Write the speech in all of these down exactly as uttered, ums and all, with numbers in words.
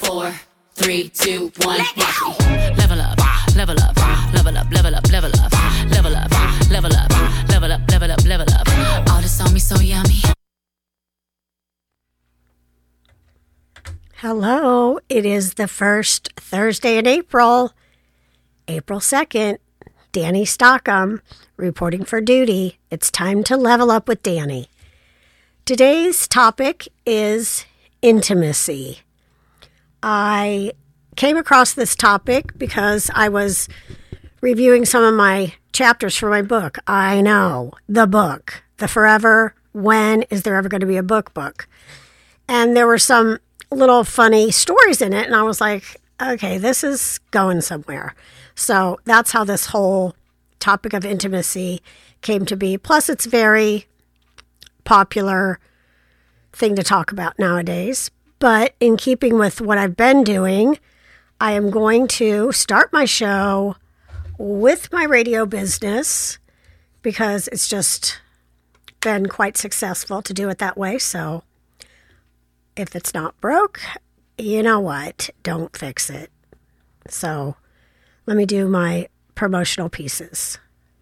four, three, two, one, watch me. Level up, level up, level up, level up, level up, level up, level up, level up, level up, level up. All this on me so yummy. Hello, it is the first Thursday in April, April second. Danny Stockham reporting for duty. It's time to level up with Danny. Today's topic is intimacy. I came across this topic because I was reviewing some of my chapters for my book. I know, the book, the Forever, When Is There Ever Going to Be a Book book? And there were some little funny stories in it, and I was like, okay, this is going somewhere. So that's how this whole topic of intimacy came to be. Plus, it's very popular thing to talk about nowadays. But in keeping with what I've been doing, I am going to start my show with my radio business because it's just been quite successful to do it that way. So if it's not broke, you know what? Don't fix it. So let me do my promotional pieces.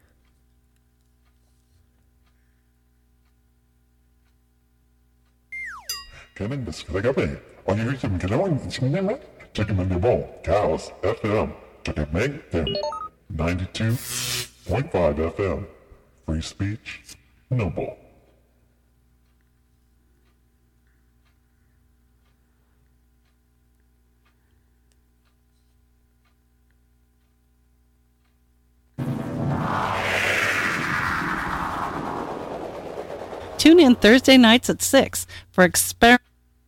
Kevin gabi. On your YouTube channel, it's check him in the ball. Cows F M. Check it make them. ninety-two point five F M. Free speech, no bull. Tune in Thursday nights at six for experiment.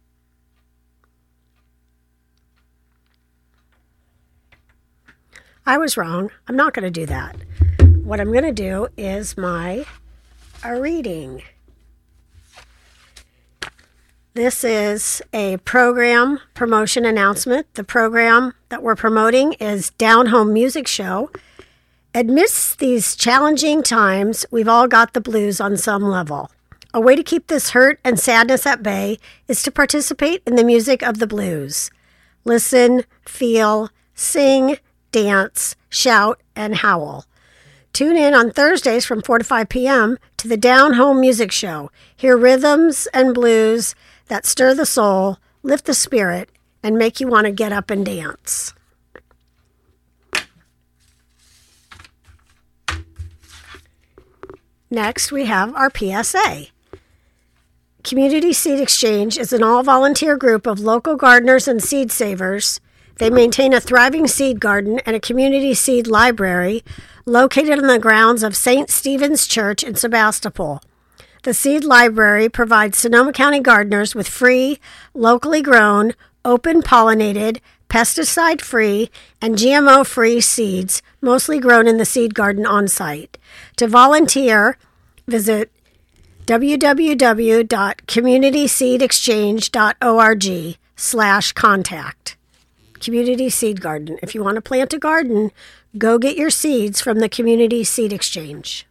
I was wrong. I'm not going to do that. What I'm going to do is my a reading. This is a program promotion announcement. The program that we're promoting is Down Home Music Show. Amidst these challenging times, we've all got the blues on some level. A way to keep this hurt and sadness at bay is to participate in the music of the blues. Listen, feel, sing, dance, shout, and howl. Tune in on Thursdays from four to five p.m. to the Down Home Music Show. Hear rhythms and blues that stir the soul, lift the spirit, and make you want to get up and dance. Next, we have our P S A. Community Seed Exchange is an all-volunteer group of local gardeners and seed savers. They maintain a thriving seed garden and a community seed library located on the grounds of Saint Stephen's Church in Sebastopol. The seed library provides Sonoma County gardeners with free, locally grown, open-pollinated, pesticide-free, and G M O-free seeds, mostly grown in the seed garden on-site. To volunteer, visit w w w dot community seed exchange dot org slash contact. Community Seed Garden. If you want to plant a garden, go get your seeds from the Community Seed Exchange.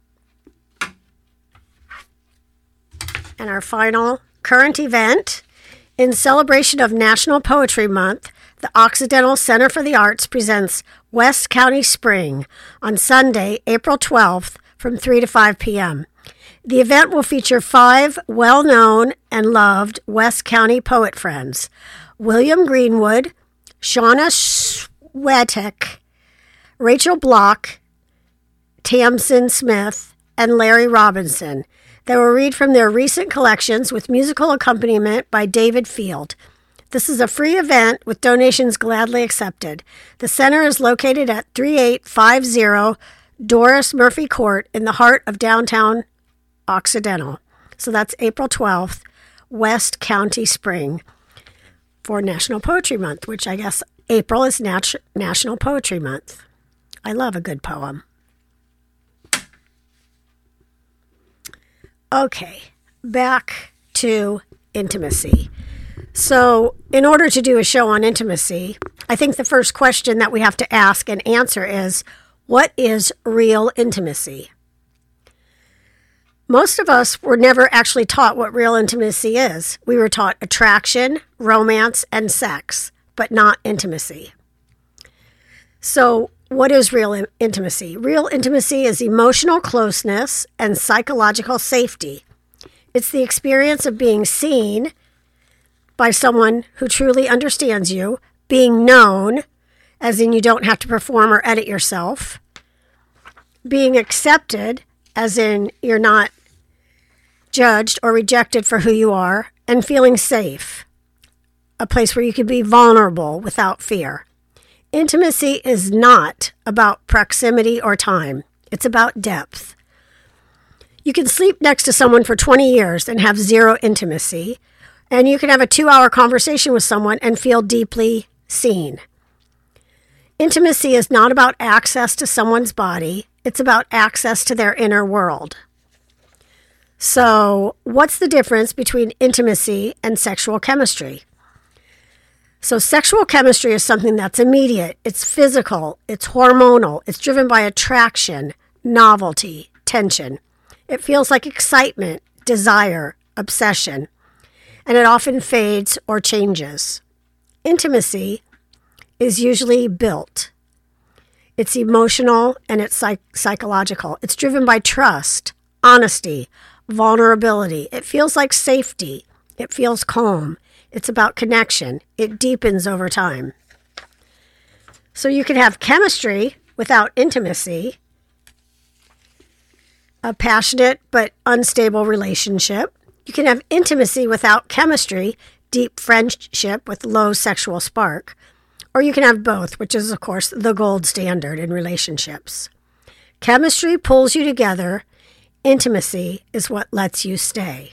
And our final current event, in celebration of National Poetry Month, the Occidental Center for the Arts presents West County Spring on Sunday, April twelfth from three to five p.m. The event will feature five well-known and loved West County poet friends: William Greenwood, Shauna Schwetek, Rachel Block, Tamsin Smith, and Larry Robinson. They will read from their recent collections with musical accompaniment by David Field. This is a free event with donations gladly accepted. The center is located at thirty-eight fifty Doris Murphy Court in the heart of downtown Occidental. So that's April twelfth, West County Spring, for National Poetry Month, which I guess April is Nat- National Poetry Month. I love a good poem. Okay, back to intimacy. So in order to do a show on intimacy, I think the first question that we have to ask and answer is, what is real intimacy? Most of us were never actually taught what real intimacy is. We were taught attraction, romance, and sex. but not intimacy. So, what is real in- intimacy? Real intimacy is emotional closeness and psychological safety. It's the experience of being seen by someone who truly understands you, being known, as in you don't have to perform or edit yourself, being accepted, as in you're not judged or rejected for who you are, and feeling safe, a place where you can be vulnerable without fear. Intimacy is not about proximity or time. It's about depth. You can sleep next to someone for twenty years and have zero intimacy, and you can have a two-hour conversation with someone and feel deeply seen. Intimacy is not about access to someone's body. It's about access to their inner world. So, what's the difference between intimacy and sexual chemistry? So, sexual chemistry is something that's immediate. It's physical. It's hormonal. It's driven by attraction, novelty, tension. It feels like excitement, desire, obsession, and it often fades or changes. Intimacy is usually built. It's emotional and it's psych- psychological. It's driven by trust, honesty, vulnerability. It feels like safety. It feels calm. It's about connection. It deepens over time. So you can have chemistry without intimacy, a passionate but unstable relationship. You can have intimacy without chemistry, deep friendship with low sexual spark. Or you can have both, which is, of course, the gold standard in relationships. Chemistry pulls you together. Intimacy is what lets you stay.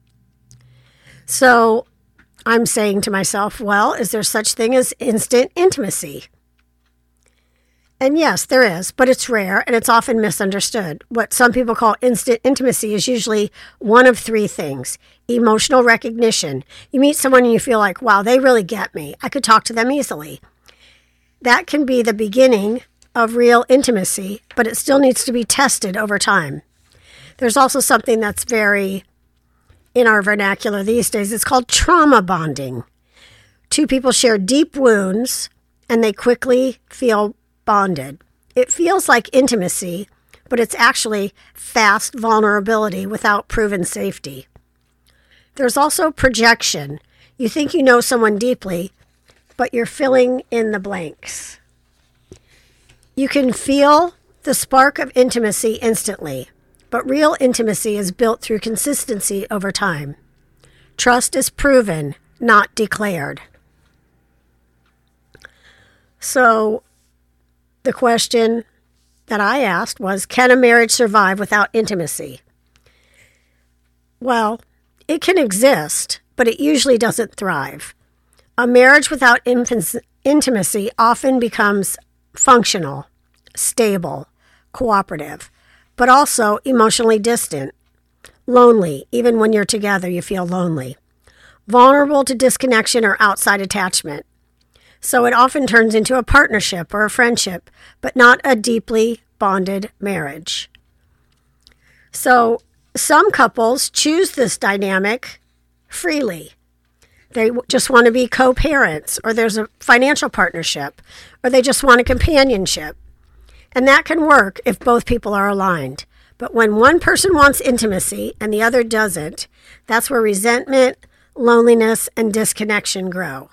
So I'm saying to myself, well, is there such thing as instant intimacy? And yes, there is, but it's rare and it's often misunderstood. What some people call instant intimacy is usually one of three things. Emotional recognition. You meet someone and you feel like, wow, they really get me. I could talk to them easily. That can be the beginning of real intimacy, but it still needs to be tested over time. There's also something that's very in our vernacular these days. It's called trauma bonding. Two people share deep wounds and they quickly feel bonded. It feels like intimacy, but it's actually fast vulnerability without proven safety. There's also projection. You think you know someone deeply, but you're filling in the blanks. You can feel the spark of intimacy instantly, but real intimacy is built through consistency over time. Trust is proven, not declared. So, the question that I asked was, can a marriage survive without intimacy? Well, it can exist, but it usually doesn't thrive. A marriage without intimacy often becomes functional, stable, cooperative, but also emotionally distant, lonely. Even when you're together, you feel lonely, vulnerable to disconnection or outside attachment. So it often turns into a partnership or a friendship, but not a deeply bonded marriage. So some couples choose this dynamic freely. They just want to be co-parents, or there's a financial partnership, or they just want a companionship. And that can work if both people are aligned. But when one person wants intimacy and the other doesn't, that's where resentment, loneliness, and disconnection grow.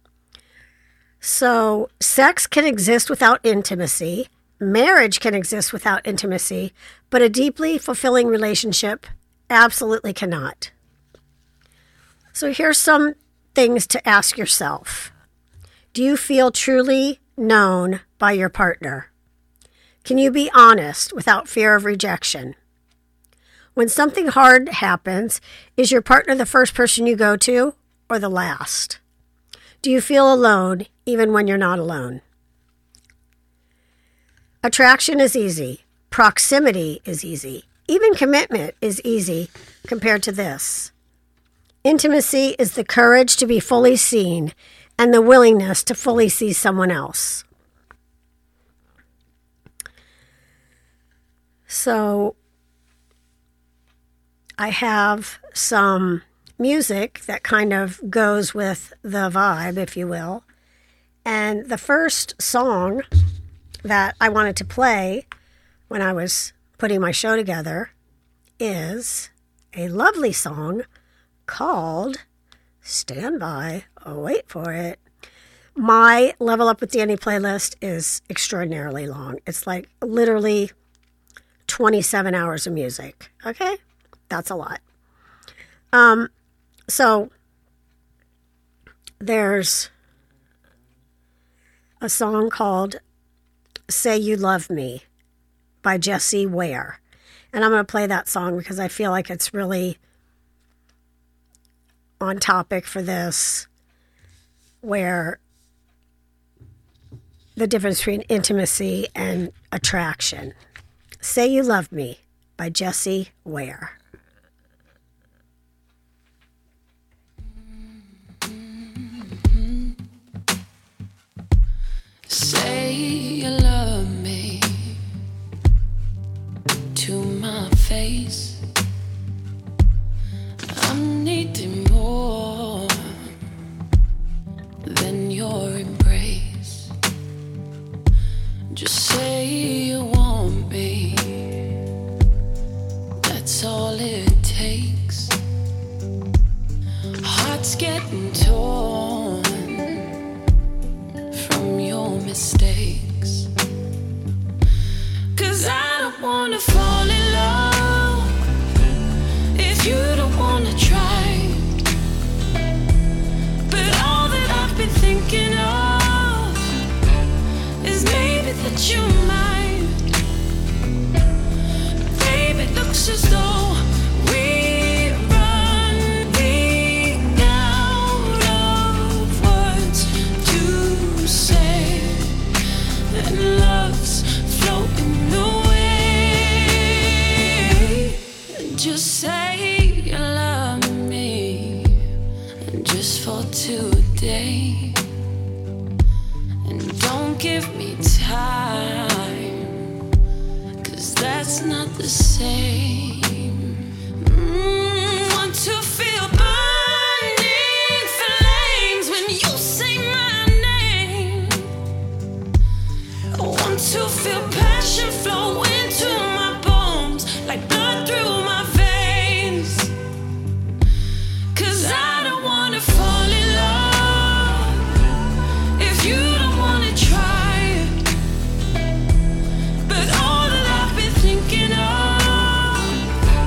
So sex can exist without intimacy, marriage can exist without intimacy, but a deeply fulfilling relationship absolutely cannot. So here's some things to ask yourself. Do you feel truly known by your partner? Can you be honest without fear of rejection? When something hard happens, is your partner the first person you go to or the last? Do you feel alone even when you're not alone? Attraction is easy. Proximity is easy. Even commitment is easy compared to this. Intimacy is the courage to be fully seen and the willingness to fully see someone else. So I have some music that kind of goes with the vibe, if you will. And the first song that I wanted to play when I was putting my show together is a lovely song called Stand By. Oh, wait for it. My Level Up with Danny playlist is extraordinarily long. It's like literally twenty-seven hours of music. Okay? That's a lot. Um, so there's a song called Say You Love Me by Jessie Ware. And I'm going to play that song because I feel like it's really on topic for this, where the difference between intimacy and attraction. Say You Love Me by Jessie Ware. Say you love me to my face. I'm needing more than your embrace. Just say you want me. That's all it takes. Heart's getting torn from your mistakes. 'Cause I don't wanna fall in love if you don't wanna try. But all that I've been thinking of is maybe that you might. Babe, it looks as though we're running out of words to say, and love's floating away. Just say you love me, just for today. And don't give me time, 'cause that's not the same. Mm, want to feel burning flames when you say my name. I want to feel passion flow into my bones, like blood through my veins. 'Cause I don't wanna fall in love if you don't wanna try. But all that I've been thinking of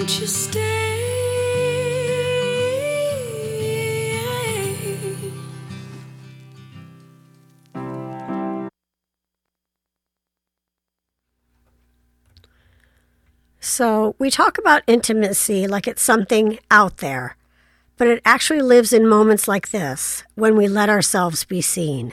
won't you stay? So we talk about intimacy like it's something out there, but it actually lives in moments like this when we let ourselves be seen.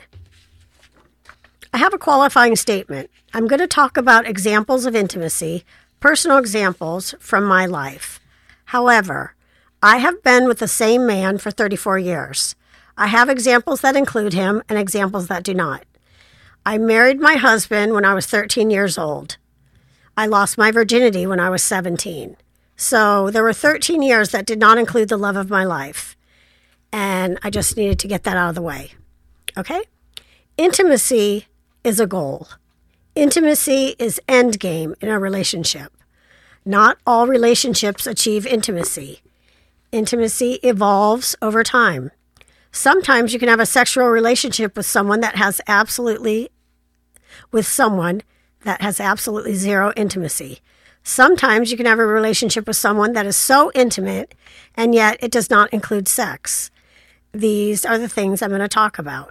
I have a qualifying statement. I'm going to talk about examples of intimacy, personal examples from my life. However, I have been with the same man for thirty-four years. I have examples that include him and examples that do not. I married my husband when I was thirteen years old. I lost my virginity when I was seventeen. So there were thirteen years that did not include the love of my life. And I just needed to get that out of the way. Okay? Intimacy is a goal. Intimacy is end game in a relationship. Not all relationships achieve intimacy. Intimacy evolves over time. Sometimes you can have a sexual relationship with someone that has absolutely, with someone that has absolutely zero intimacy. Sometimes you can have a relationship with someone that is so intimate, and yet it does not include sex. These are the things I'm going to talk about.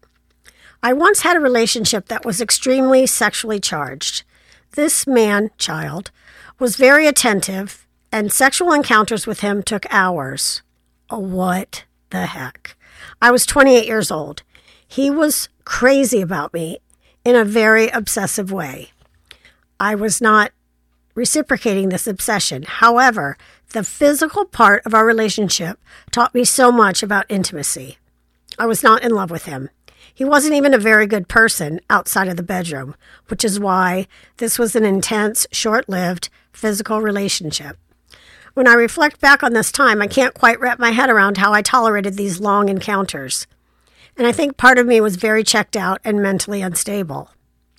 I once had a relationship that was extremely sexually charged. This man, child, was very attentive, and sexual encounters with him took hours. Oh, what the heck? I was twenty-eight years old. He was crazy about me in a very obsessive way. I was not reciprocating this obsession. However, the physical part of our relationship taught me so much about intimacy. I was not in love with him. He wasn't even a very good person outside of the bedroom, which is why this was an intense, short-lived physical relationship. When I reflect back on this time, I can't quite wrap my head around how I tolerated these long encounters. And I think part of me was very checked out and mentally unstable.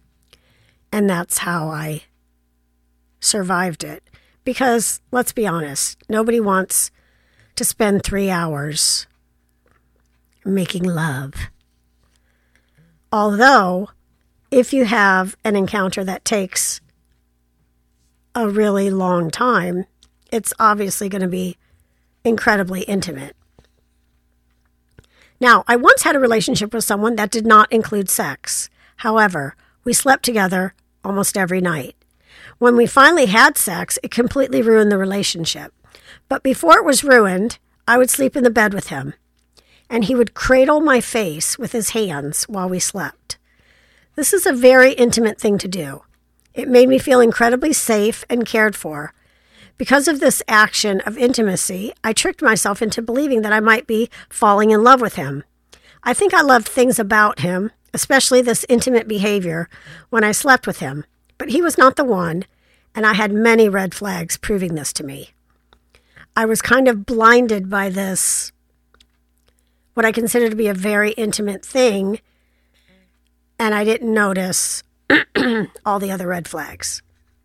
And that's how I survived it. Because, let's be honest, nobody wants to spend three hours making love. Although, if you have an encounter that takes a really long time, it's obviously going to be incredibly intimate. Now, I once had a relationship with someone that did not include sex. However, we slept together almost every night. When we finally had sex, it completely ruined the relationship. But before it was ruined, I would sleep in the bed with him, and he would cradle my face with his hands while we slept. This is a very intimate thing to do. It made me feel incredibly safe and cared for. Because of this action of intimacy, I tricked myself into believing that I might be falling in love with him. I think I loved things about him, especially this intimate behavior, when I slept with him. But he was not the one, and I had many red flags proving this to me. I was kind of blinded by this, what I consider to be a very intimate thing, and I didn't notice all the other red flags.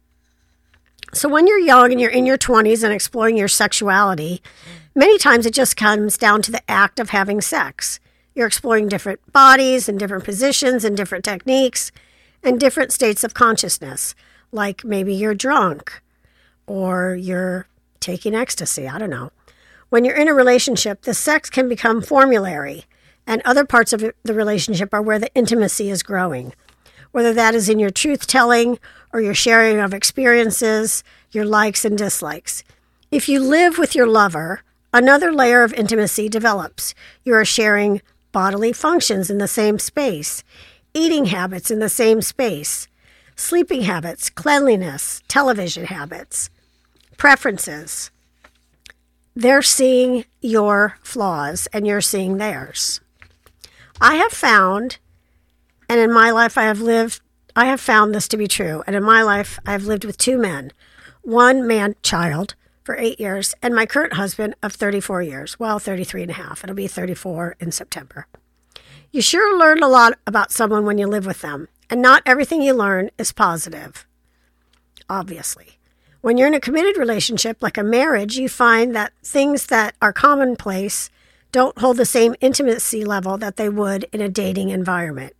So when you're young and you're in your twenties and exploring your sexuality, many times it just comes down to the act of having sex. You're exploring different bodies and different positions and different techniques and different states of consciousness. Like maybe you're drunk or you're taking ecstasy. I don't know. When you're in a relationship, the sex can become formulary, and other parts of the relationship are where the intimacy is growing. Whether that is in your truth-telling or your sharing of experiences, your likes and dislikes. If you live with your lover, another layer of intimacy develops. You are sharing bodily functions in the same space, eating habits in the same space, sleeping habits, cleanliness, television habits, preferences. They're seeing your flaws and you're seeing theirs. I have found, and in my life I have lived, I have found this to be true. And in my life, I have lived with two men, one man child for eight years, and my current husband of thirty-four years. Well, thirty-three and a half. It'll be thirty-four in September. You sure learn a lot about someone when you live with them, and not everything you learn is positive, obviously. When you're in a committed relationship, like a marriage, you find that things that are commonplace don't hold the same intimacy level that they would in a dating environment.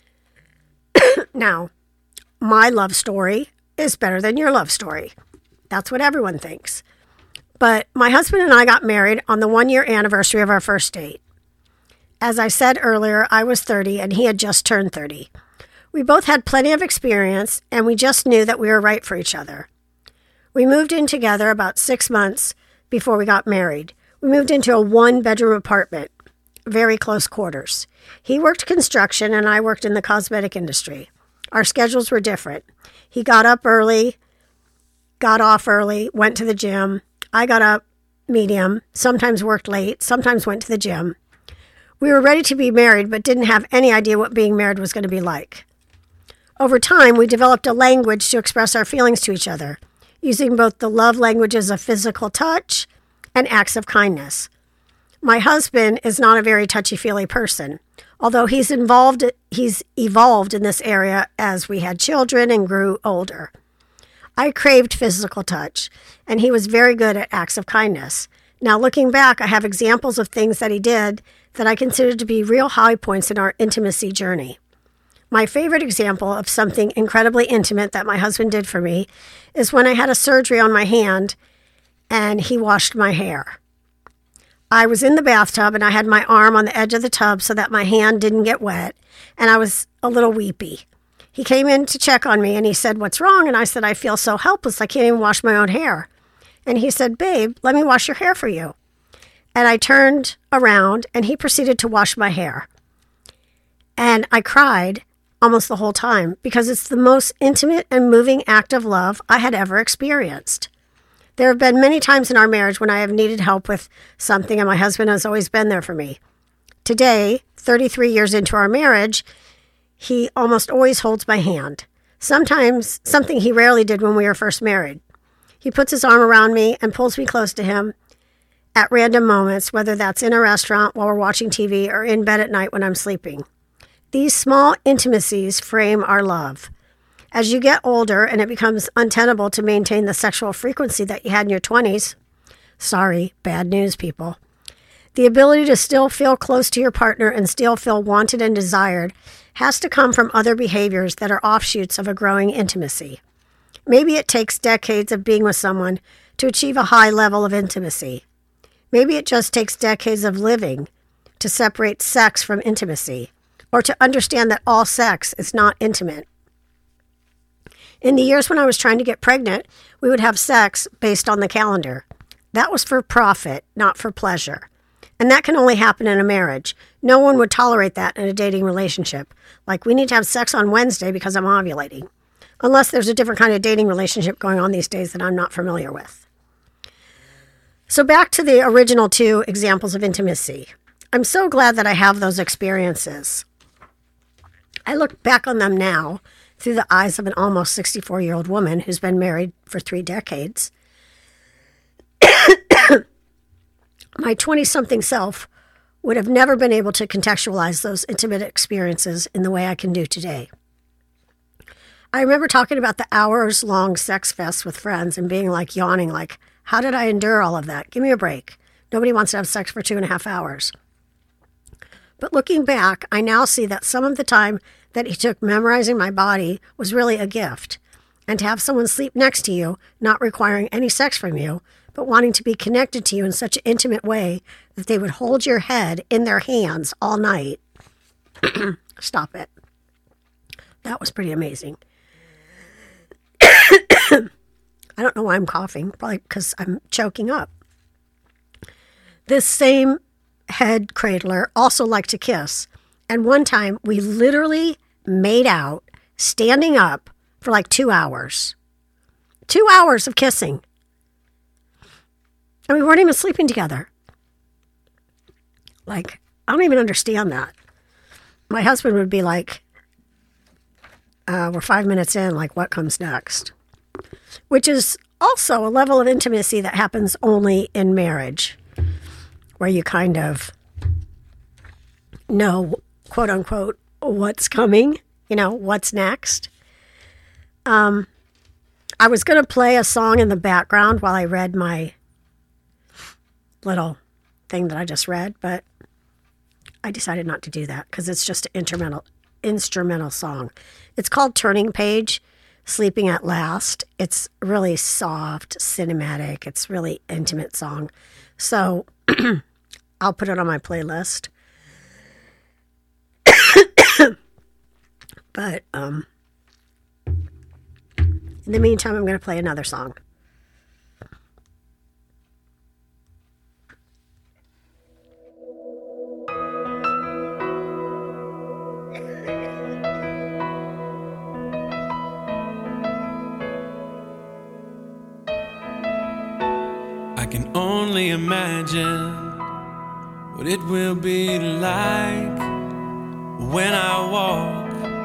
Now, my love story is better than your love story. That's what everyone thinks. But my husband and I got married on the one-year anniversary of our first date. As I said earlier, I was thirty and he had just turned thirty. We both had plenty of experience and we just knew that we were right for each other. We moved in together about six months before we got married. We moved into a one-bedroom apartment, very close quarters. He worked construction and I worked in the cosmetic industry. Our schedules were different. He got up early, got off early, went to the gym. I got up medium, sometimes worked late, sometimes went to the gym. We were ready to be married, but didn't have any idea what being married was going to be like. Over time, we developed a language to express our feelings to each other, using both the love languages of physical touch and acts of kindness. My husband is not a very touchy-feely person, although he's involved, he's evolved in this area as we had children and grew older. I craved physical touch, and he was very good at acts of kindness. Now, looking back, I have examples of things that he did that I consider to be real high points in our intimacy journey. My favorite example of something incredibly intimate that my husband did for me is when I had a surgery on my hand and he washed my hair. I was in the bathtub and I had my arm on the edge of the tub so that my hand didn't get wet, and I was a little weepy. He came in to check on me and he said, "What's wrong?" And I said, "I feel so helpless. I can't even wash my own hair." And he said, "Babe, let me wash your hair for you." And I turned around and he proceeded to wash my hair. And I cried almost the whole time because it's the most intimate and moving act of love I had ever experienced. There have been many times in our marriage when I have needed help with something and my husband has always been there for me. Today, thirty-three years into our marriage, he almost always holds my hand. Sometimes something he rarely did when we were first married. He puts his arm around me and pulls me close to him at random moments, whether that's in a restaurant while we're watching T V or in bed at night when I'm sleeping. These small intimacies frame our love. As you get older and it becomes untenable to maintain the sexual frequency that you had in your twenties, sorry, bad news, people, the ability to still feel close to your partner and still feel wanted and desired has to come from other behaviors that are offshoots of a growing intimacy. Maybe it takes decades of being with someone to achieve a high level of intimacy. Maybe it just takes decades of living to separate sex from intimacy, or to understand that all sex is not intimate. In the years when I was trying to get pregnant, we would have sex based on the calendar. That was for profit, not for pleasure. And that can only happen in a marriage. No one would tolerate that in a dating relationship. Like, we need to have sex on Wednesday because I'm ovulating. Unless there's a different kind of dating relationship going on these days that I'm not familiar with. So back to the original two examples of intimacy. I'm so glad that I have those experiences. I look back on them now through the eyes of an almost sixty-four-year-old woman who's been married for three decades. My twenty-something self would have never been able to contextualize those intimate experiences in the way I can do today. I remember talking about the hours-long sex fest with friends and being like, yawning, like, how did I endure all of that? Give me a break. Nobody wants to have sex for two and a half hours. But looking back, I now see that some of the time that he took memorizing my body was really a gift. And to have someone sleep next to you, not requiring any sex from you, but wanting to be connected to you in such an intimate way that they would hold your head in their hands all night. Stop it. That was pretty amazing. I don't know why I'm coughing, probably because I'm choking up. This same head cradler also liked to kiss. And one time we literally made out standing up for like two hours. Two hours of kissing. And we weren't even sleeping together. Like, I don't even understand that. My husband would be like, uh, we're five minutes in, like, what comes next? Which is also a level of intimacy that happens only in marriage, where you kind of know, quote unquote, what's coming, you know, what's next. Um, I was going to play a song in the background while I read my little thing that I just read, but I decided not to do that because it's just an instrumental, instrumental song. It's called Turning Page Sleeping at Last. It's really soft, cinematic. It's really intimate song. So I'll put it on my playlist. But um, in the meantime, I'm going to play another song. I can only imagine what it will be like when I walk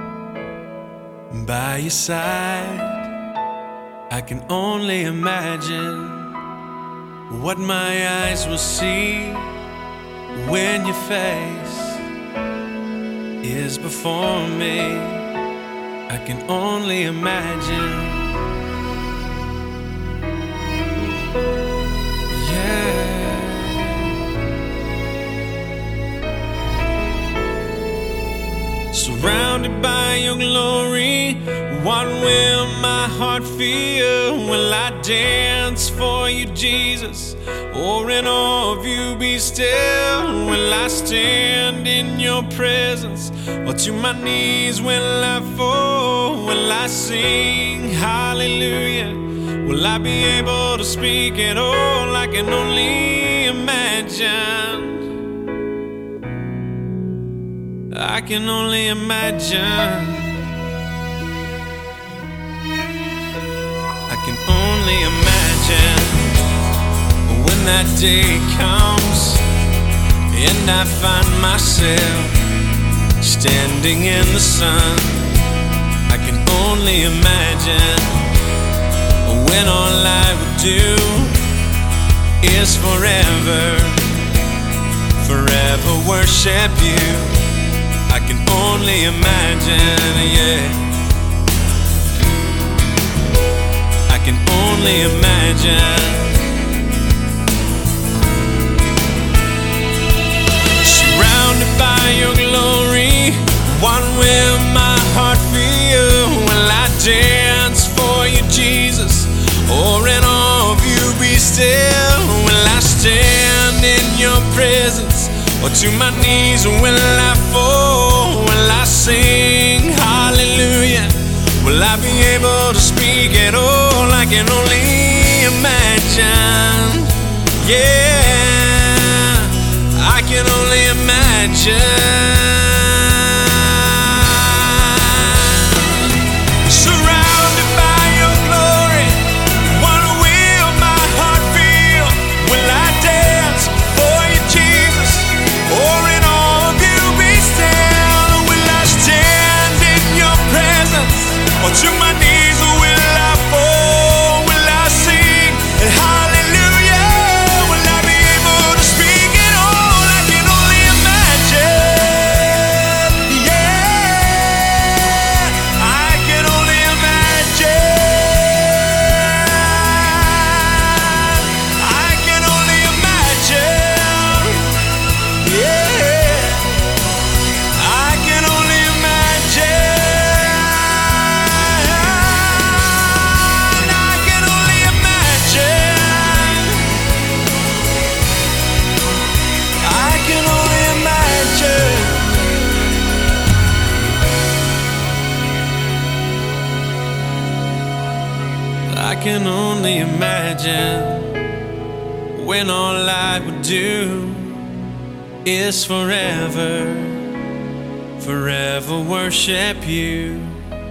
by your side. I can only imagine what my eyes will see when your face is before me. I can only imagine. Surrounded by your glory, what will my heart feel? Will I dance for you, Jesus? Or in awe of you be still? Will I stand in your presence? Or to my knees will I fall? Will I sing hallelujah? Will I be able to speak at all? I can only imagine. I can only imagine. I can only imagine when that day comes and I find myself standing in the sun. I can only imagine when all I would do is forever, forever worship you. I can only imagine, yeah. I can only imagine. Surrounded by your glory, what will my heart feel? Will I dance for you, Jesus? Or in awe of you be still? Will I stand in your presence? Or to my knees will I fall? Will I sing hallelujah? Will I be able to speak at all? I can only imagine. Yeah, I can only imagine. Surrounded by your glory, what will my heart feel? Will I dance for you, Jesus? Or in all of you be still? Will I stand in your presence? Or to my knees will I fall? Will I sing hallelujah? Will I be able to speak at all? I can only imagine. Yeah, I can only imagine. I can only imagine. Yeah, I can only imagine. I can only imagine. I can only imagine. I can only imagine when all I would do is forever, forever worship you.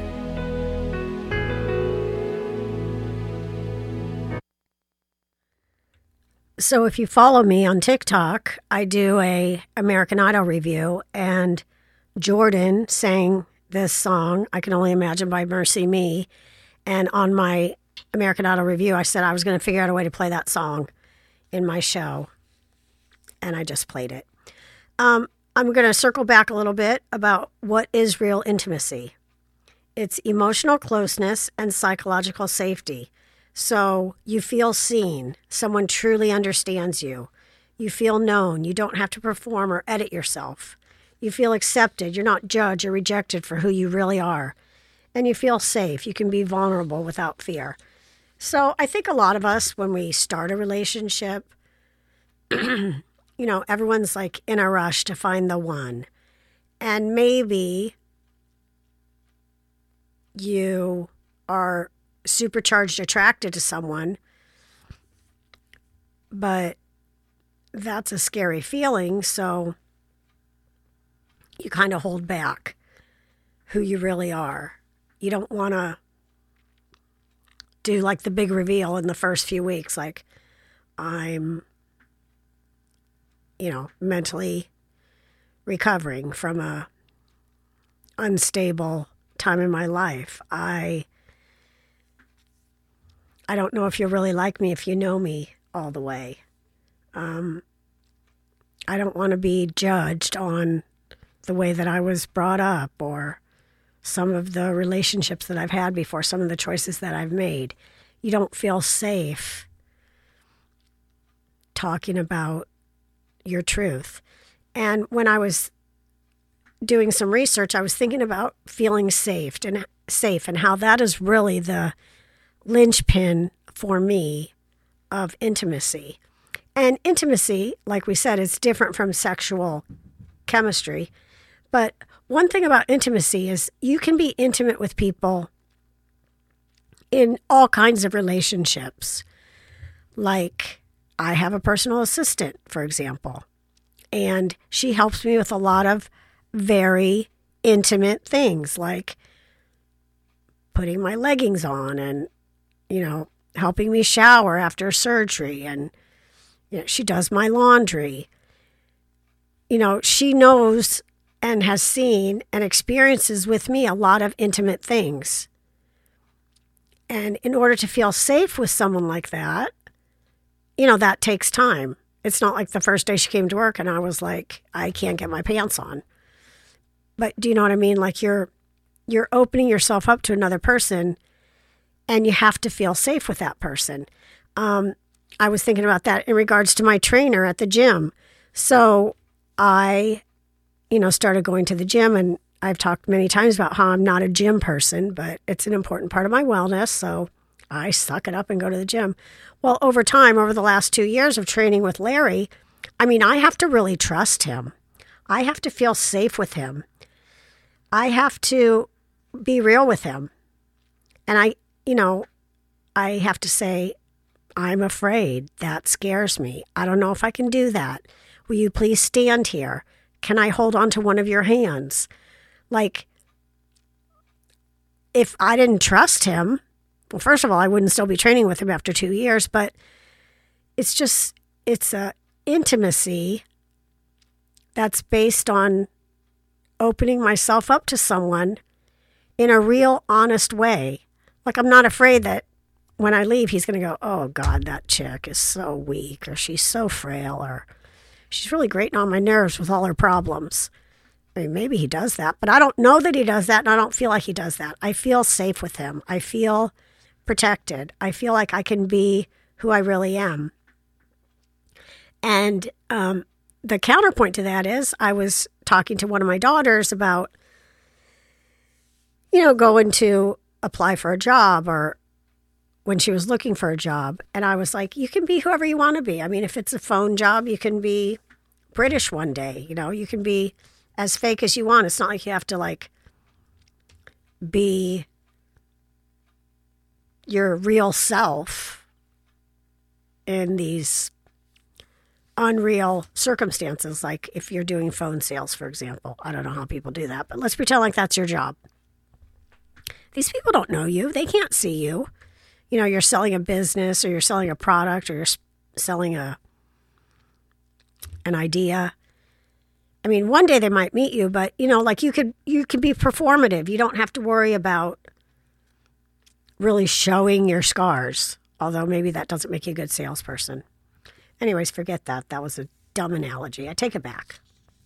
So if you follow me on TikTok, I do a American Idol review, and Jordan sang this song, I Can Only Imagine by Mercy Me. And on my American Idol review, I said I was going to figure out a way to play that song in my show. And I just played it. Um, I'm going to circle back a little bit about what is real intimacy. It's emotional closeness and psychological safety. So you feel seen. Someone truly understands you. You feel known. You don't have to perform or edit yourself. You feel accepted. You're not judged or rejected for who you really are. and you feel safe. You can be vulnerable without fear. So I think a lot of us, when we start a relationship, you know, everyone's like in a rush to find the one. And maybe you are supercharged attracted to someone, but that's a scary feeling. So you kind of hold back who you really are. You don't want to do like the big reveal in the first few weeks, like I'm, you know, mentally recovering from a unstable time in my life. I I don't know if you really like me if you know me all the way. Um, I don't want to be judged on the way that I was brought up or some of the relationships that I've had before, some of the choices that I've made. You don't feel safe talking about your truth. And when I was doing some research, I was thinking about feeling safe and safe and how that is really the linchpin for me of intimacy. And intimacy, like we said, is different from sexual chemistry. But one thing about intimacy is you can be intimate with people in all kinds of relationships. Like I have a personal assistant, for example, and she helps me with a lot of very intimate things like putting my leggings on and, you know, helping me shower after surgery. And, you know, she does my laundry. You know, she knows and has seen and experiences with me a lot of intimate things. And in order to feel safe with someone like that, you know, that takes time. It's not like the first day she came to work and I was like, I can't get my pants on. But do you know what I mean? Like you're you're opening yourself up to another person and you have to feel safe with that person. Um, I was thinking about that in regards to my trainer at the gym. So I, you know, started going to the gym, and I've talked many times about how I'm not a gym person, but it's an important part of my wellness. So I suck it up and go to the gym. Well, over time, over the last two years of training with Larry, I mean, I have to really trust him. I have to feel safe with him. I have to be real with him. And I, you know, I have to say, I'm afraid. That scares me. I don't know if I can do that. Will you please stand here? Can I hold on to one of your hands? Like, if I didn't trust him, well, first of all, I wouldn't still be training with him after two years, but it's just, it's a intimacy that's based on opening myself up to someone in a real, honest way. Like, I'm not afraid that when I leave, he's going to go, oh, God, that chick is so weak, or she's so frail, or she's really grating on my nerves with all her problems. I mean, maybe he does that, but I don't know that he does that, and I don't feel like he does that. I feel safe with him. I feel protected. I feel like I can be who I really am. And um, the counterpoint to that is I was talking to one of my daughters about, you know, going to apply for a job, or when she was looking for a job. And I was like, you can be whoever you want to be. I mean, if it's a phone job, you can be British one day. You know, you can be as fake as you want. It's not like you have to, like, be your real self in these unreal circumstances. Like if you're doing phone sales, for example. I don't know how people do that, but let's pretend like that's your job. These people don't know you. They can't see you. You know, you're selling a business, or you're selling a product, or you're selling a an idea. I mean, one day they might meet you, but, you know, like you could you could be performative. You don't have to worry about really showing your scars, although maybe that doesn't make you a good salesperson. Anyways, forget that. That was a dumb analogy. I take it back.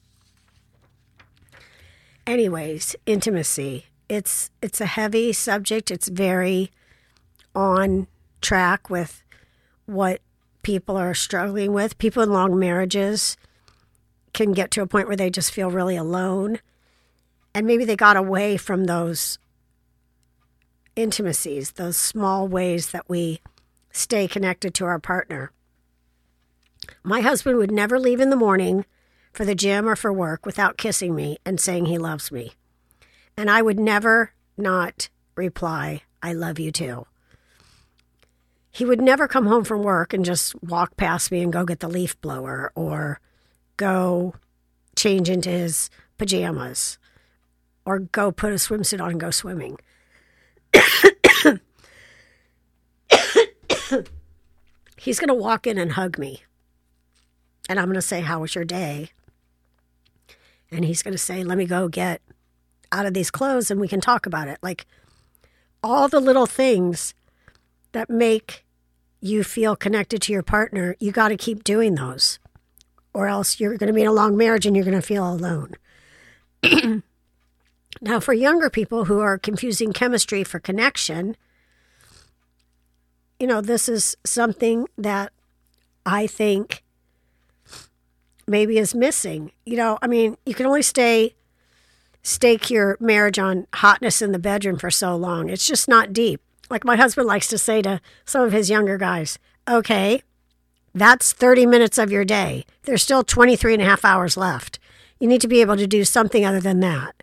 Anyways, intimacy. It's it's a heavy subject. It's very on track with what people are struggling with. People in long marriages can get to a point where they just feel really alone. And maybe they got away from those intimacies, those small ways that we stay connected to our partner. My husband would never leave in the morning for the gym or for work without kissing me and saying he loves me. And I would never not reply, I love you too. He would never come home from work and just walk past me and go get the leaf blower or go change into his pajamas or go put a swimsuit on and go swimming. He's going to walk in and hug me. And I'm going to say, how was your day? And he's going to say, let me go get out of these clothes and we can talk about it. Like all the little things that make you feel connected to your partner, you got to keep doing those. Or else you're going to be in a long marriage and you're going to feel alone. Now, for younger people who are confusing chemistry for connection, you know, this is something that I think maybe is missing. You know, I mean, you can only stay stake your marriage on hotness in the bedroom for so long. It's just not deep. Like my husband likes to say to some of his younger guys, okay, that's thirty minutes of your day. There's still twenty-three and a half hours left. You need to be able to do something other than that.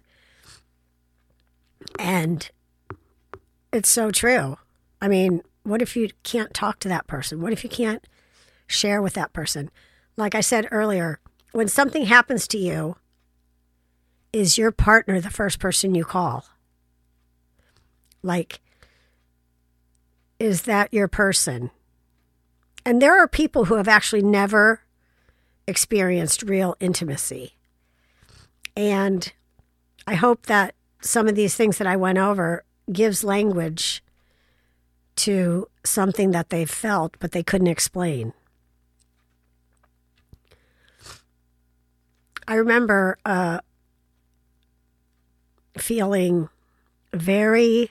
And it's so true. I mean, what if you can't talk to that person? What if you can't share with that person? Like I said earlier, when something happens to you, is your partner the first person you call? Like, is that your person? And there are people who have actually never experienced real intimacy. And I hope that some of these things that I went over gives language to something that they felt, but they couldn't explain. I remember uh, feeling very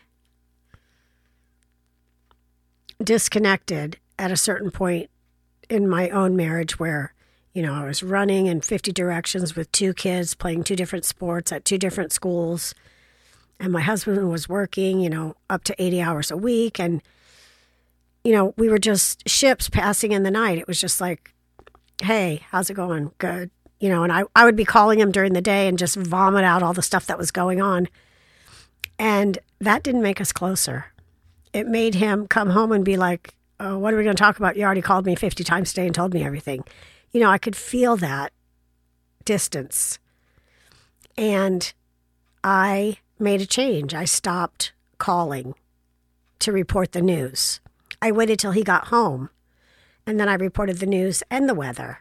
disconnected at a certain point in my own marriage where, you know, I was running in fifty directions with two kids, playing two different sports at two different schools. And my husband was working, you know, up to eighty hours a week. And, you know, we were just ships passing in the night. It was just like, hey, how's it going? Good. You know, and I, I would be calling him during the day and just vomit out all the stuff that was going on. And that didn't make us closer. It made him come home and be like, oh, what are we going to talk about? You already called me fifty times today and told me everything. You know, I could feel that distance. And I made a change. I stopped calling to report the news. I waited till he got home, and then I reported the news and the weather.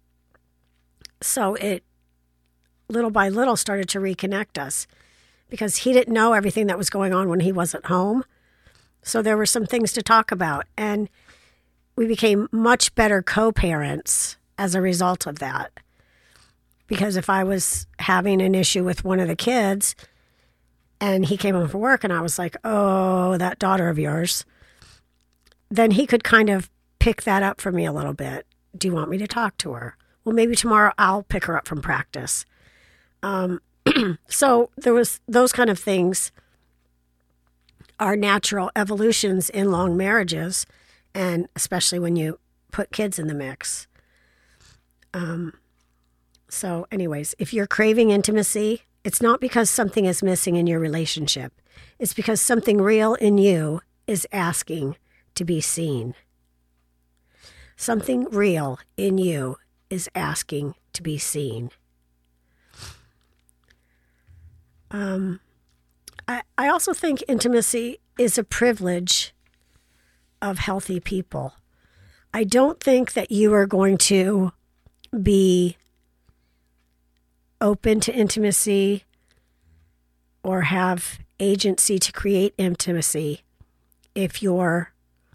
So it, little by little, started to reconnect us because he didn't know everything that was going on when he wasn't home. So there were some things to talk about, and we became much better co-parents as a result of that. Because if I was having an issue with one of the kids and he came home from work and I was like, oh, that daughter of yours, then he could kind of pick that up for me a little bit. Do you want me to talk to her? Well, maybe tomorrow I'll pick her up from practice. Um, so there was those kind of things are natural evolutions in long marriages, and especially when you put kids in the mix. Um, so anyways, if you're craving intimacy, it's not because something is missing in your relationship. It's because something real in you is asking to be seen. Something real in you is asking to be seen. Um, I, I also think intimacy is a privilege of healthy people. I don't think that you are going to be open to intimacy or have agency to create intimacy if you're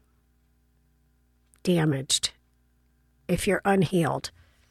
damaged, if you're unhealed.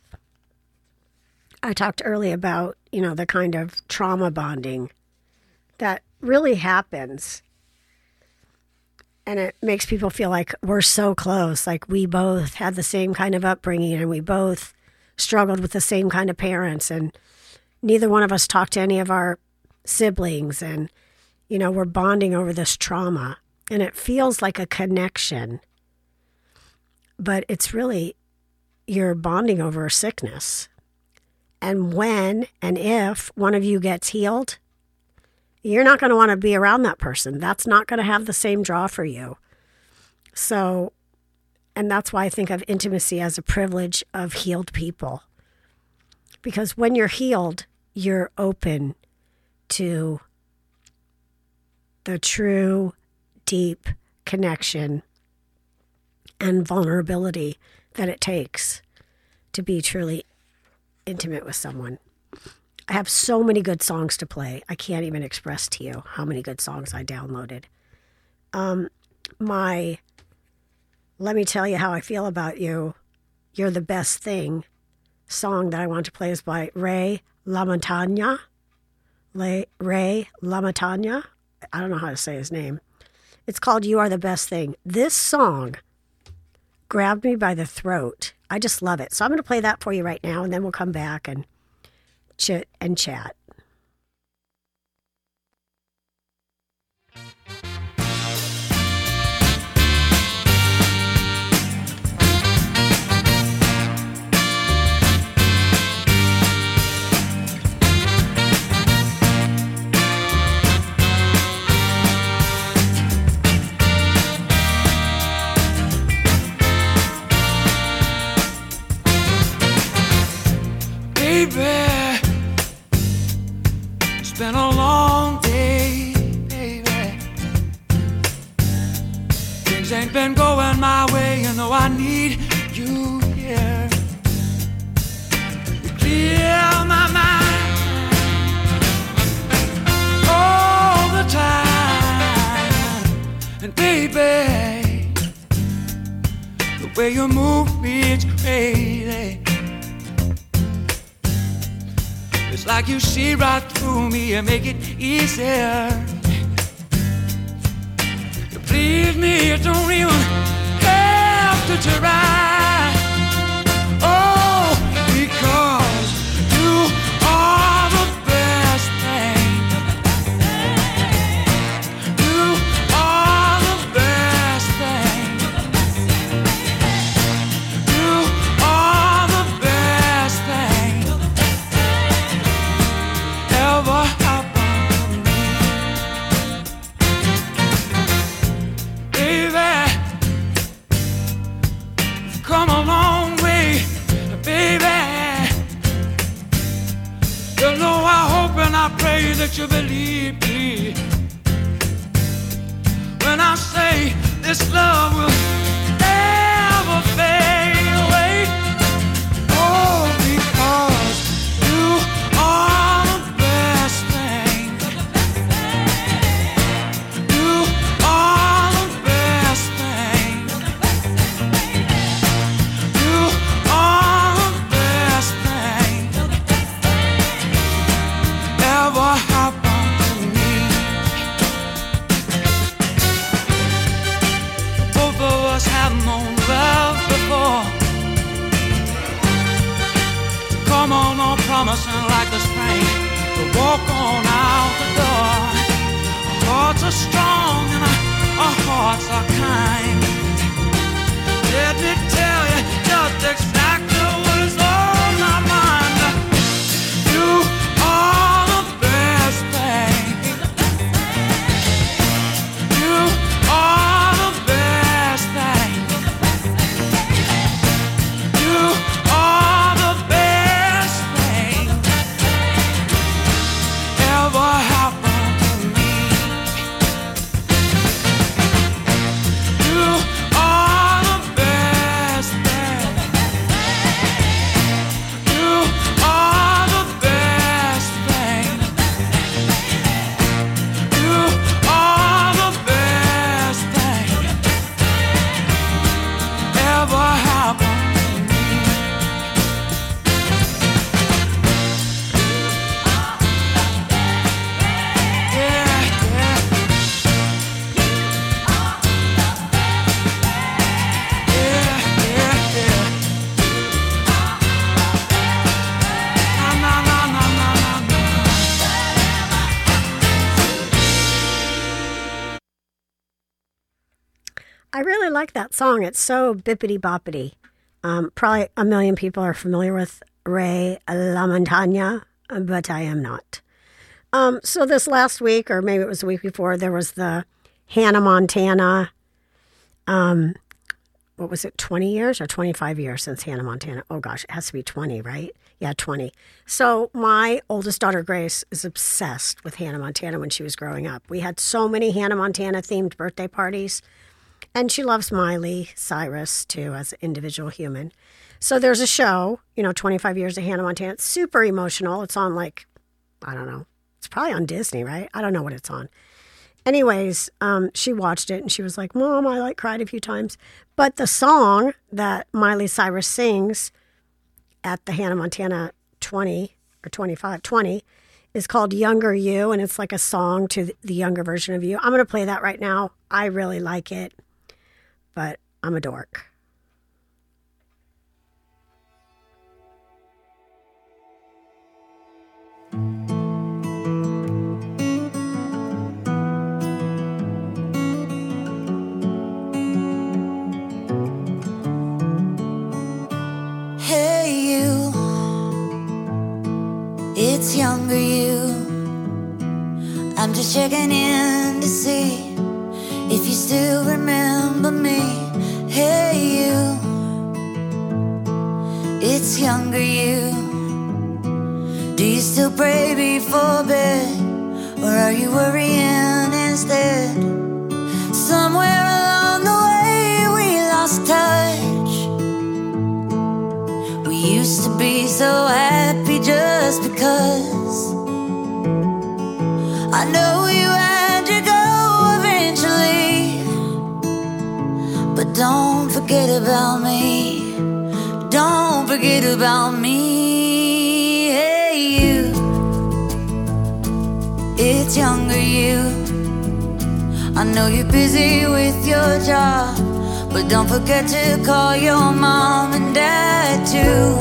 I talked earlier about, you know, the kind of trauma bonding that really happens. And it makes people feel like we're so close, like we both had the same kind of upbringing and we both struggled with the same kind of parents and neither one of us talked to any of our siblings. And, You know, we're bonding over this trauma, and it feels like a connection, but it's really you're bonding over a sickness. And when and if one of you gets healed, you're not going to want to be around that person. That's not going to have the same draw for you. So, and that's why I think of intimacy as a privilege of healed people. Because when you're healed, you're open to the true, deep connection and vulnerability that it takes to be truly intimate with someone. I have so many good songs to play. I can't even express to you how many good songs I downloaded. Um, my Let Me Tell You How I Feel About You, You're the Best Thing song that I want to play is by Ray LaMontagne. Ray, Ray LaMontagne. I don't know how to say his name. It's called You Are the Best Thing. This song grabbed me by the throat. I just love it. So I'm going to play that for you right now, and then we'll come back and chit and chat. Baby, it's been a long day, baby. Things ain't been going my way, you know I need you here. You clear my mind all the time. And baby, the way you move me, it's crazy. It's like you see right through me and make it easier. You please me, you don't even have to try. Oh, because you are the best thing. You are the best thing. You are the best thing ever happened to me. Baby, you've come a long way, baby. You know I hope and I pray that you believe me when I say this love will never fade away. Oh, because you are the best thing. You are the best thing. You are the best thing ever happened to me. Both of us have known love before. Come on, on promising like the spring to walk on out the door. Our hearts are strong and our, our hearts are kind. Let me tell you just exactly what is on my mind. You are the best thing. You are the best thing. You are the best thing ever happened to me. You are the best thing. I really like that song. It's so bippity boppity. Um, probably a million people are familiar with Ray LaMontagne, but I am not. Um, so this last week, or maybe it was the week before, there was the Hannah Montana, um, what was it, twenty years or twenty-five years since Hannah Montana? Oh gosh, it has to be twenty, right? Yeah, twenty. So my oldest daughter, Grace, is obsessed with Hannah Montana when she was growing up. We had so many Hannah Montana themed birthday parties. And she loves Miley Cyrus, too, as an individual human. So there's a show, you know, twenty-five years of Hannah Montana. It's super emotional. It's on, like, I don't know. It's probably on Disney, right? I don't know what it's on. Anyways, um, she watched it, and she was like, Mom, I, like, cried a few times. But the song that Miley Cyrus sings at the Hannah Montana twenty, or twenty-five, twenty, is called Younger You, and it's like a song to the younger version of you. I'm going to play that right now. I really like it. But I'm a dork. Hey you, it's younger you. I'm just checking in to see if you still remember me. Hey you, it's younger you. Do you still pray before bed, or are you worrying instead? Somewhere along the way we lost touch. We used to be so happy just because. I know you had to go eventually, but don't forget about me. Don't forget about me. Hey you, it's younger you. I know you're busy with your job, but don't forget to call your mom and dad too.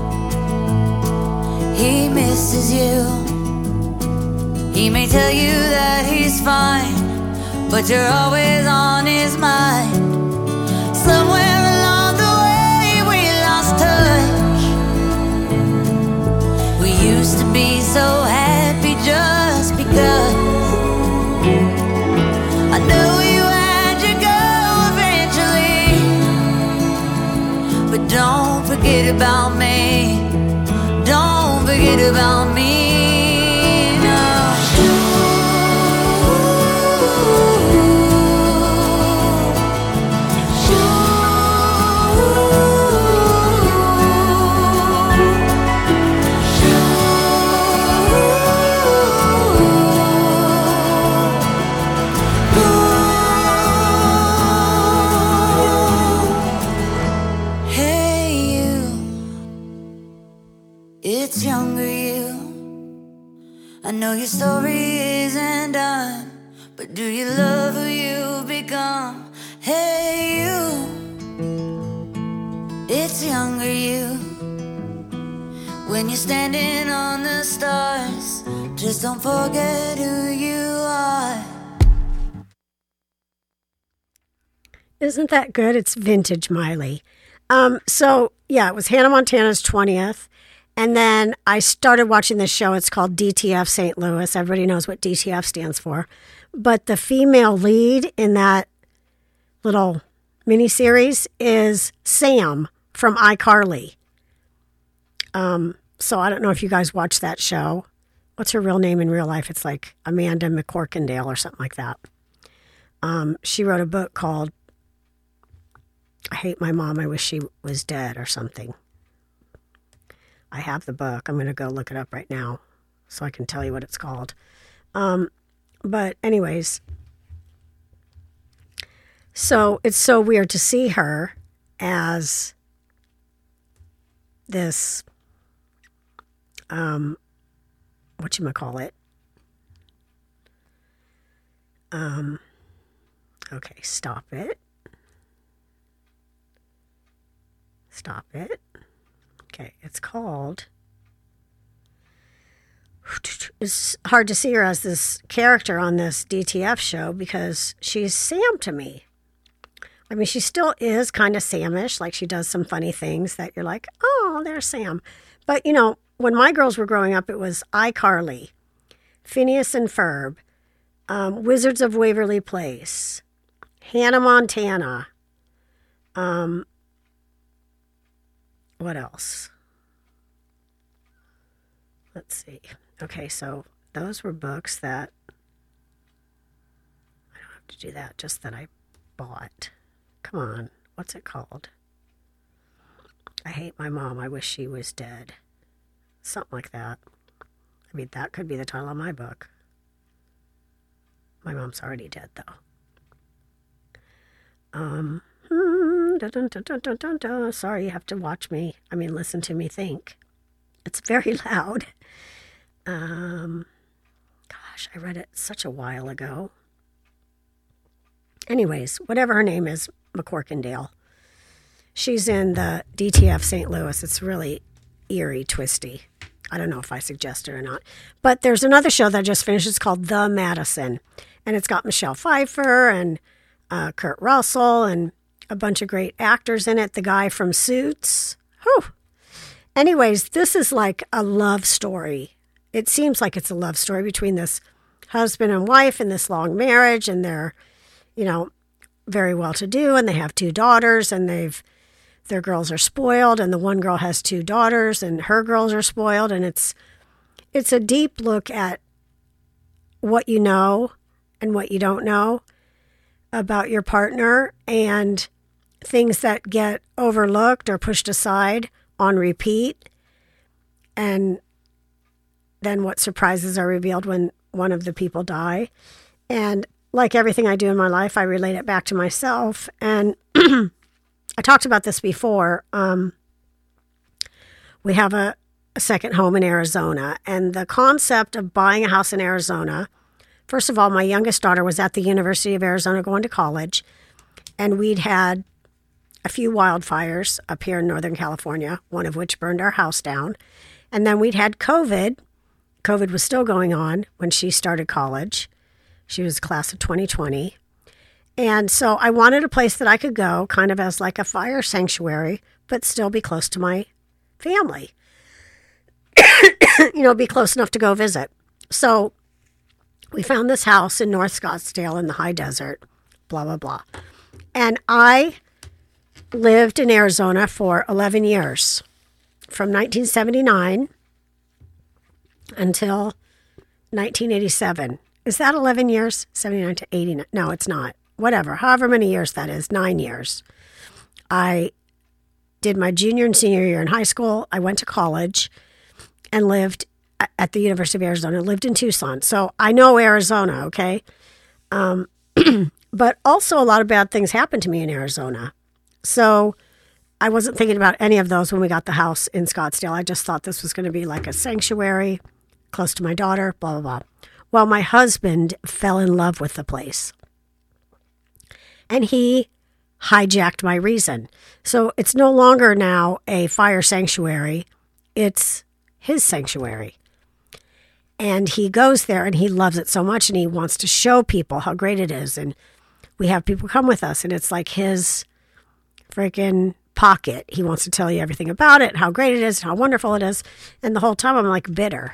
He misses you. He may tell you that he's fine, but you're always on his mind. Somewhere along the way we lost touch. We used to be so happy just because. I know you had to go eventually, but don't forget about me. Don't forget about me. It's younger you. I know your story isn't done, but do you love who you've become? Hey you, it's younger you. When you're standing on the stars, just don't forget who you are. Isn't that good? It's vintage Miley. Um, so, yeah, it was Hannah Montana's twentieth. And then I started watching this show. It's called D T F Saint Louis. Everybody knows what D T F stands for. But the female lead in that little miniseries is Sam from iCarly. Um, so I don't know if you guys watch that show. What's her real name in real life? It's like Amanda McCorkindale or something like that. Um, she wrote a book called I Hate My Mom, I Wish She Was Dead or something. I have the book. I'm going to go look it up right now so I can tell you what it's called. Um, but anyways, so it's so weird to see her as this, um, whatchamacallit? Um, okay, stop it. Stop it. Okay, it's called, it's hard to see her as this character on this D T F show because she's Sam to me. I mean, she still is kind of Samish. Like, she does some funny things that you're like, oh, there's Sam. But, you know, when my girls were growing up, it was iCarly, Phineas and Ferb, um, Wizards of Waverly Place, Hannah Montana. Um, what else? Let's see. Okay, so those were books that, I don't have to do that, just that I bought. Come on, what's it called? I hate my mom. I wish she was dead. Something like that. I mean, that could be the title of my book. My mom's already dead, though. Um, hmm, dun, dun, dun, dun, dun, dun, dun. Sorry, you have to watch me. I mean, listen to me think. It's very loud. Um, gosh, I read it such a while ago. Anyways, whatever her name is, McCorkindale. She's in the D T F Saint Louis. It's really eerie, twisty. I don't know if I suggest it or not. But there's another show that I just finished. It's called The Madison. And it's got Michelle Pfeiffer and uh, Kurt Russell and a bunch of great actors in it. The guy from Suits. Whew. Anyways, this is like a love story. It seems like it's a love story between this husband and wife and this long marriage. And they're, you know, very well-to-do. And they have two daughters. And they've their girls are spoiled. And the one girl has two daughters. And her girls are spoiled. And it's it's a deep look at what you know and what you don't know about your partner. And things that get overlooked or pushed aside on repeat, and then what surprises are revealed when one of the people die. And like everything I do in my life, I relate it back to myself. And I talked about this before. Um, we have a, a second home in Arizona, and the concept of buying a house in Arizona, first of all, my youngest daughter was at the University of Arizona going to college, and we'd had a few wildfires up here in Northern California, one of which burned our house down. And then we'd had COVID. COVID was still going on when she started college. She was class of twenty twenty. And so I wanted a place that I could go kind of as like a fire sanctuary, but still be close to my family. You know, be close enough to go visit. So we found this house in North Scottsdale in the high desert, blah, blah, blah. And I lived in Arizona for eleven years, from nineteen seventy-nine until nineteen eighty-seven. Is that eleven years? seventy-nine to eighty-nine? No, it's not. Whatever, however many years that is, nine years. I did my junior and senior year in high school. I went to college and lived at the University of Arizona, lived in Tucson. So I know Arizona, okay? Um, but also a lot of bad things happened to me in Arizona. So I wasn't thinking about any of those when we got the house in Scottsdale. I just thought this was going to be like a sanctuary, close to my daughter, blah, blah, blah. Well, my husband fell in love with the place. And he hijacked my reason. So it's no longer now a fire sanctuary. It's his sanctuary. And he goes there and he loves it so much and he wants to show people how great it is. And we have people come with us and it's like his freaking pocket. He wants to tell you everything about it, how great it is, how wonderful it is. And the whole time I'm like bitter.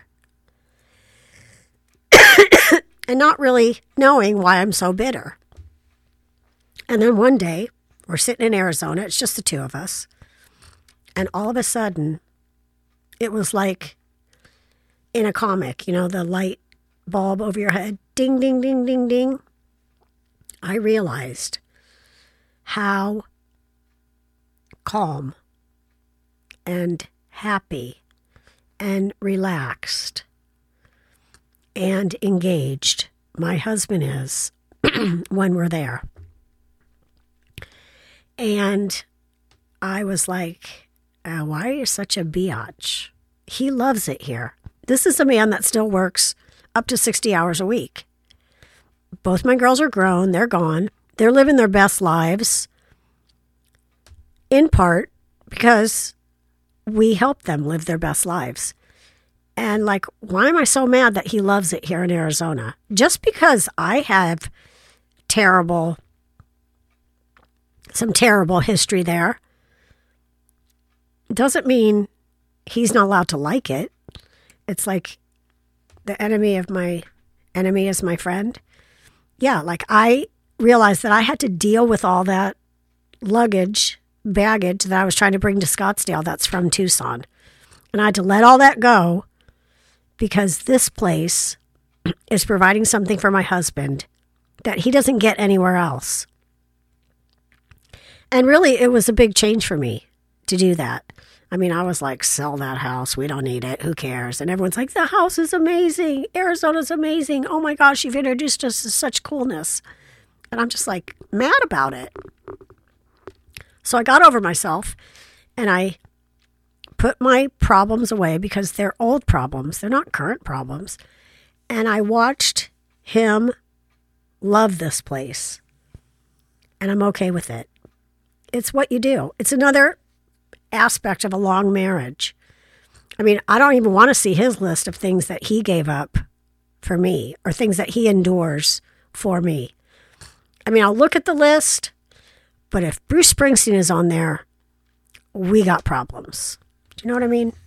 And not really knowing why I'm so bitter. And then one day, we're sitting in Arizona. It's just the two of us. And all of a sudden, it was like in a comic, you know, the light bulb over your head. Ding, ding, ding, ding, ding. I realized how calm and happy and relaxed and engaged my husband is when we're there. And I was like, uh, why are you such a biatch? He loves it here. This is a man that still works up to sixty hours a week. Both my girls are grown. They're gone. They're living their best lives, in part because we help them live their best lives. And like, why am I so mad that he loves it here in Arizona? Just because I have terrible some terrible history there. Doesn't mean he's not allowed to like it. It's like the enemy of my enemy is my friend. Yeah, like I realized that I had to deal with all that luggage, baggage that I was trying to bring to Scottsdale that's from Tucson. And I had to let all that go because this place is providing something for my husband that he doesn't get anywhere else. And really, it was a big change for me to do that. I mean, I was like, sell that house. We don't need it. Who cares? And everyone's like, the house is amazing. Arizona's amazing. Oh my gosh, you've introduced us to such coolness. And I'm just like mad about it. So I got over myself and I put my problems away because they're old problems. They're not current problems. And I watched him love this place. And I'm okay with it. It's what you do. It's another aspect of a long marriage. I mean, I don't even want to see his list of things that he gave up for me or things that he endures for me. I mean, I'll look at the list, but if Bruce Springsteen is on there, we got problems. Do you know what I mean?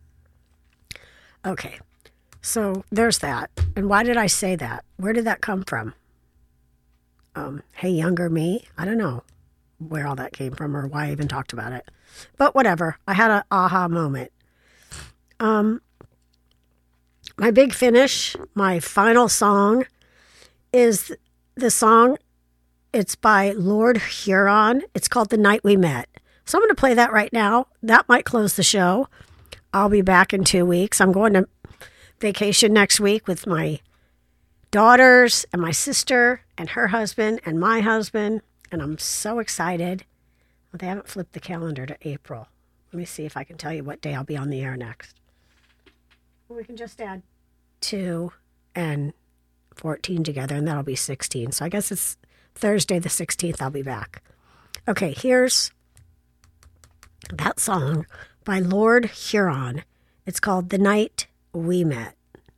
Okay, so there's that. And why did I say that? Where did that come from? Um, hey, younger me? I don't know where all that came from or why I even talked about it. But whatever. I had an aha moment. Um, my big finish, my final song, is the song. It's by Lord Huron. It's called The Night We Met. So I'm going to play that right now. That might close the show. I'll be back in two weeks. I'm going to vacation next week with my daughters and my sister and her husband and my husband. And I'm so excited. Well, they haven't flipped the calendar to April. Let me see if I can tell you what day I'll be on the air next. Well, we can just add two and fourteen together, and that'll be sixteen. So I guess it's Thursday the sixteenth I'll be back. Okay, here's that song by Lord Huron. It's called The Night We Met.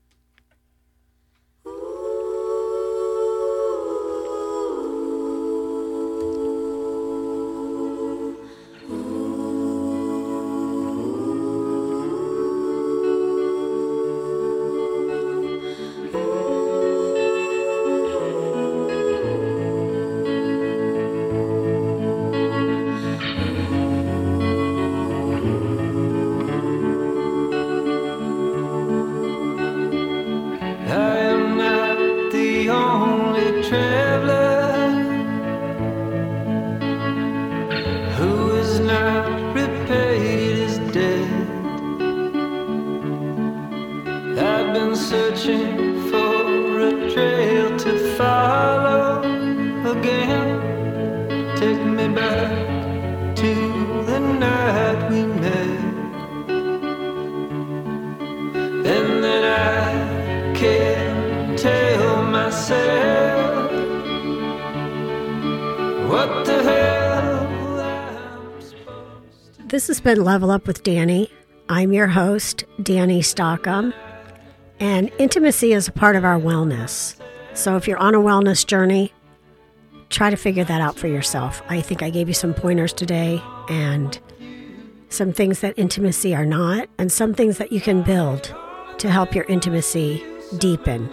This has been Level Up with Danny. I'm your host, Danny Stockham, and intimacy is a part of our wellness. So if you're on a wellness journey, try to figure that out for yourself. I think I gave you some pointers today and some things that intimacy are not, and some things that you can build to help your intimacy deepen.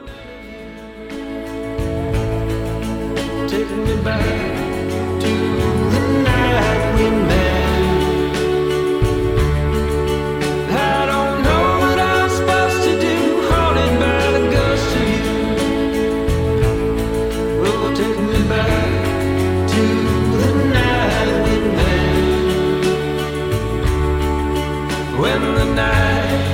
Take me back to the night we met. When the night